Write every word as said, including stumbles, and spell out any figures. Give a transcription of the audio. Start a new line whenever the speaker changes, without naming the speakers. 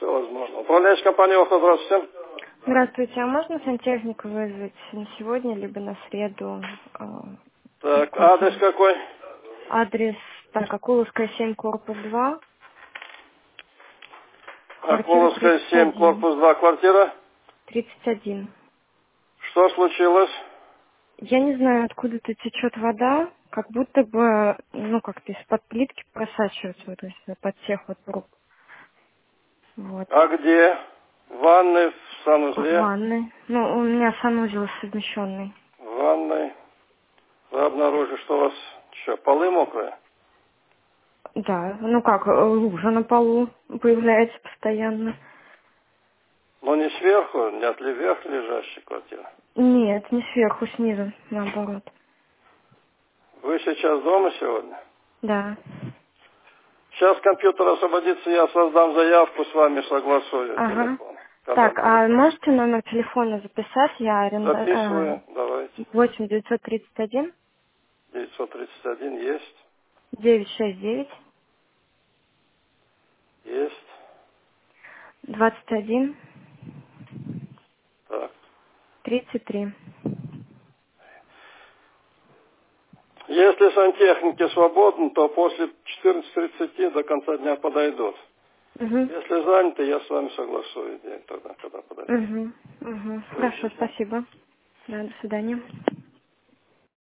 Все возможно. Управляющая компания «Охта», здравствуйте.
Здравствуйте, а можно сантехника вызвать на сегодня, либо на среду? э,
Так,
какой
адрес
день?
какой?
Адрес, так, Акуловская семь, корпус два, квартира
Акуловская
тридцать
семь,
один.
корпус два, квартира.
тридцать один.
Что случилось?
Я не знаю, откуда-то течет вода, как будто бы, ну, как-то из-под плитки просачивается, вот, то есть под всех вот рук. Вот.
А где? В ванной, в
В
санузле?
ванной. Ну, у меня санузел совмещенный.
В ванной. Вы обнаружили, что у вас что, полы мокрые?
Да, ну как, э, лужа на полу появляется постоянно.
Но не сверху, не от ли вверх лежащей квартиры.
Нет, не сверху, снизу, наоборот.
Вы сейчас дома сегодня?
Да.
Сейчас компьютер освободится, я создам заявку, с вами согласую
Ага.
телефон. Когда
Так,
будет?
а можете номер телефона записать? Я аренда...
Записываю, давайте.
восемь девятьсот тридцать один
девятьсот тридцать один есть,
девятьсот шестьдесят девять
есть.
двадцать один
Так.
тридцать три.
Если сантехники свободны, то после четырнадцати тридцати до конца дня подойдут.
Угу.
Если заняты, я с вами согласую день тогда, когда подойдут.
Угу. Угу. Хорошо,
Свяжитесь.
спасибо. Да, до свидания.